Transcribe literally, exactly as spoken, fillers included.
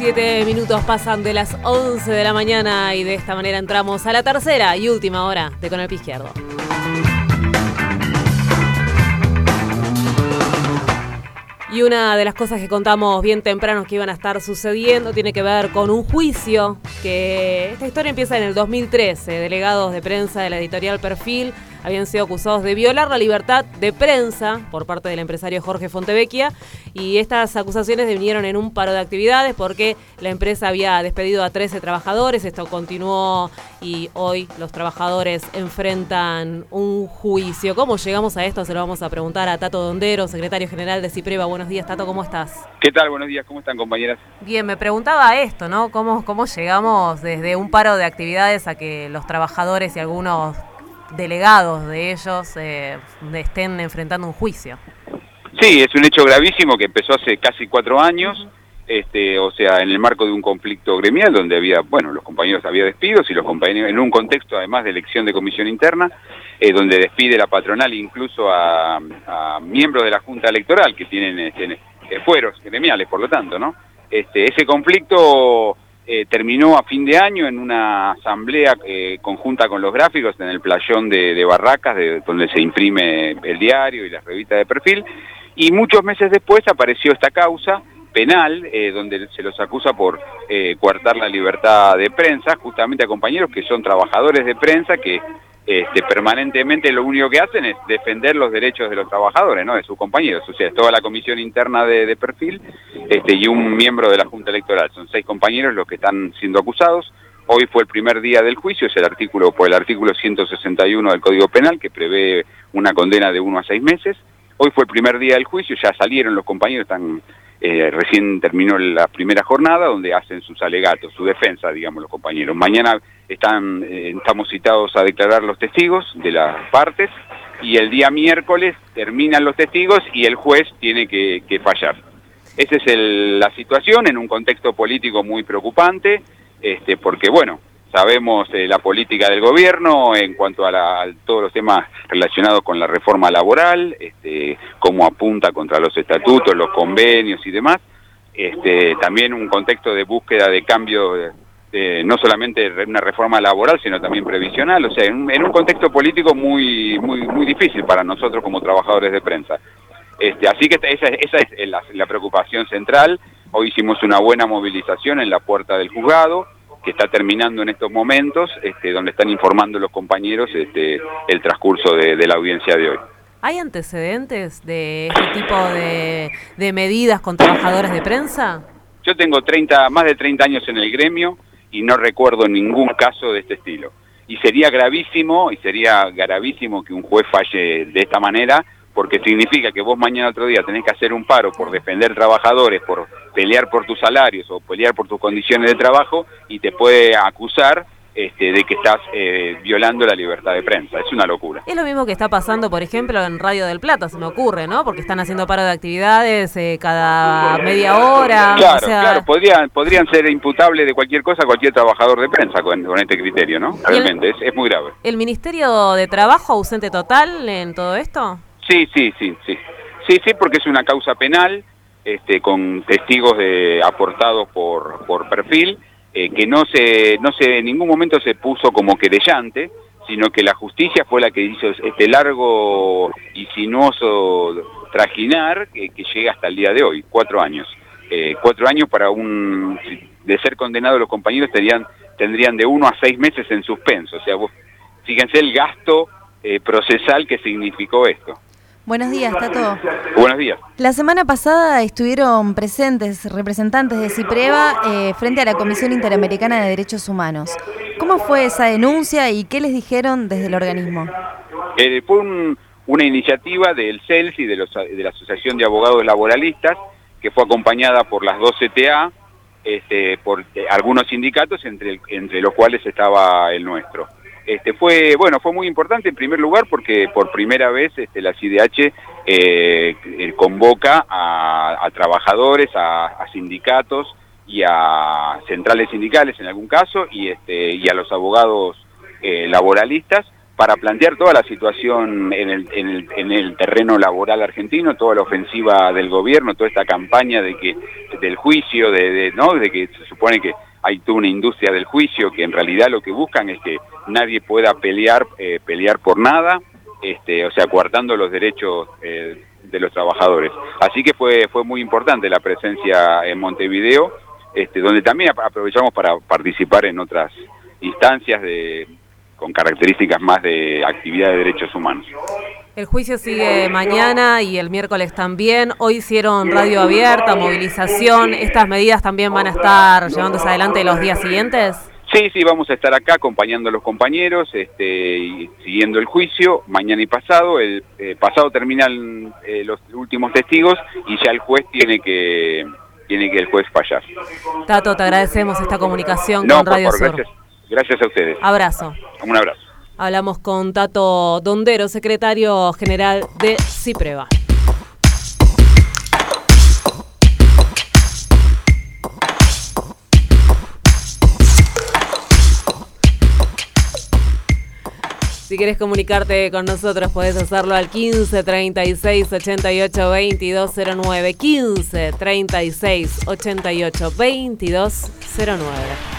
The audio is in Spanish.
Siete minutos pasan de las once de la mañana y de esta manera entramos a la tercera y última hora de Con el Pie Izquierdo. Y una de las cosas que contamos bien temprano que iban a estar sucediendo tiene que ver con un juicio que esta historia empieza en el dos mil trece. Delegados de prensa de la editorial Perfil habían sido acusados de violar la libertad de prensa por parte del empresario Jorge Fontevecchia, y estas acusaciones vinieron en un paro de actividades porque la empresa había despedido a trece trabajadores. Esto continuó y hoy los trabajadores enfrentan un juicio. ¿Cómo llegamos a esto? Se lo vamos a preguntar a Tato Dondero, secretario general de CIPREVA. Buenos días, Tato, ¿cómo estás? ¿Qué tal? Buenos días, ¿cómo están, compañeras? Bien, me preguntaba esto, ¿no? ¿Cómo, cómo llegamos desde un paro de actividades a que los trabajadores y algunos delegados de ellos eh, estén enfrentando un juicio? Sí, es un hecho gravísimo que empezó hace casi cuatro años, uh-huh. este, o sea, en el marco de un conflicto gremial donde había, bueno, los compañeros había despidos y los compañeros, en un contexto además de elección de comisión interna, eh, donde despide la patronal incluso a, a miembros de la Junta Electoral que tienen este, fueros gremiales, por lo tanto, ¿no? Este, ese conflicto Eh, terminó a fin de año en una asamblea eh, conjunta con los gráficos en el playón de, de Barracas, de, donde se imprime el diario y las revistas de Perfil, y muchos meses después apareció esta causa penal, eh, donde se los acusa por eh, coartar la libertad de prensa, justamente a compañeros que son trabajadores de prensa, que este, permanentemente lo único que hacen es defender los derechos de los trabajadores, ¿no? De sus compañeros, o sea, es toda la comisión interna de, de Perfil este, y un miembro de la Junta Electoral. Son seis compañeros los que están siendo acusados. Hoy fue el primer día del juicio, es el artículo, por el artículo ciento sesenta y uno del Código Penal, que prevé una condena de uno a seis meses. Hoy fue el primer día del juicio, ya salieron los compañeros, están eh, recién terminó la primera jornada, donde hacen sus alegatos, su defensa, digamos, los compañeros. Mañana están, eh, estamos citados a declarar los testigos de las partes, y el día miércoles terminan los testigos y el juez tiene que, que fallar. Esa es el, la situación en un contexto político muy preocupante, este, porque, bueno, sabemos eh, la política del gobierno en cuanto a, la, a todos los temas relacionados con la reforma laboral, este, cómo apunta contra los estatutos, los convenios y demás. Este, también un contexto de búsqueda de cambio, de, de, no solamente una reforma laboral, sino también previsional. O sea, en un, en un contexto político muy, muy, muy difícil para nosotros como trabajadores de prensa. Este, así que esa, esa es la, la preocupación central. Hoy hicimos una buena movilización en la puerta del juzgado, que está terminando en estos momentos, este, donde están informando los compañeros este, el transcurso de, de la audiencia de hoy. ¿Hay antecedentes de este tipo de, de medidas con trabajadores de prensa? Yo tengo treinta, más de treinta años en el gremio y no recuerdo ningún caso de este estilo. Y sería gravísimo, y sería gravísimo que un juez falle de esta manera, porque significa que vos mañana otro día tenés que hacer un paro por defender trabajadores, por pelear por tus salarios o pelear por tus condiciones de trabajo, y te puede acusar este, de que estás eh, violando la libertad de prensa. Es una locura. Es lo mismo que está pasando, por ejemplo, en Radio del Plata, se me ocurre, ¿no? Porque están haciendo paro de actividades eh, cada media hora. Claro, o sea... claro, podrían, podrían ser imputables de cualquier cosa a cualquier trabajador de prensa con, con este criterio, ¿no? Realmente, el, es, es muy grave. ¿El Ministerio de Trabajo ausente total en todo esto? Sí, sí, sí, sí. Sí, sí, porque es una causa penal, este, con testigos de, aportados por, por Perfil, eh, que no se, no se, en ningún momento se puso como querellante, sino que la justicia fue la que hizo este largo y sinuoso trajinar que, que llega hasta el día de hoy, cuatro años. Eh, cuatro años para un, de ser condenados los compañeros tendrían, tendrían de uno a seis meses en suspenso. O sea, vos, fíjense el gasto eh, procesal que significó esto. Buenos días, Tato. Buenos días. La semana pasada estuvieron presentes representantes de CIPREVA eh, frente a la Comisión Interamericana de Derechos Humanos. ¿Cómo fue esa denuncia y qué les dijeron desde el organismo? Eh, fue un, una iniciativa del C E L S y de, los, de la Asociación de Abogados Laboralistas, que fue acompañada por las dos C T A, este, por eh, algunos sindicatos, entre, entre los cuales estaba el nuestro. Este, fue bueno fue muy importante en primer lugar porque por primera vez este, la C I D H eh, convoca a, a trabajadores, a, a sindicatos y a centrales sindicales en algún caso, y, este, y a los abogados eh, laboralistas para plantear toda la situación en el, en el, en el terreno laboral argentino, toda la ofensiva del gobierno, toda esta campaña de que del juicio, de, de, ¿no? de que se supone que hay toda una industria del juicio, que en realidad lo que buscan es que nadie pueda pelear, eh, pelear por nada, este, o sea, coartando los derechos eh, de los trabajadores. Así que fue, fue muy importante la presencia en Montevideo, este, donde también aprovechamos para participar en otras instancias de, con características más de actividad de derechos humanos. El juicio sigue mañana y el miércoles también. Hoy hicieron radio abierta, movilización. ¿Estas medidas también van a estar llevándose adelante los días siguientes? Sí, sí, vamos a estar acá acompañando a los compañeros, este, y siguiendo el juicio, mañana y pasado. El eh, pasado terminan eh, los últimos testigos y ya el juez tiene que, tiene que el juez fallar. Tato, te agradecemos esta comunicación no, con Radio por favor, Sur. Gracias, gracias a ustedes. Abrazo. Un abrazo. Hablamos con Tato Dondero, secretario general de CIPREVA. Si quieres comunicarte con nosotros, podés hacerlo al quince, treinta y seis, ochenta y ocho, veintidós cero nueve. quince, treinta y seis, ochenta y ocho, veintidós cero nueve.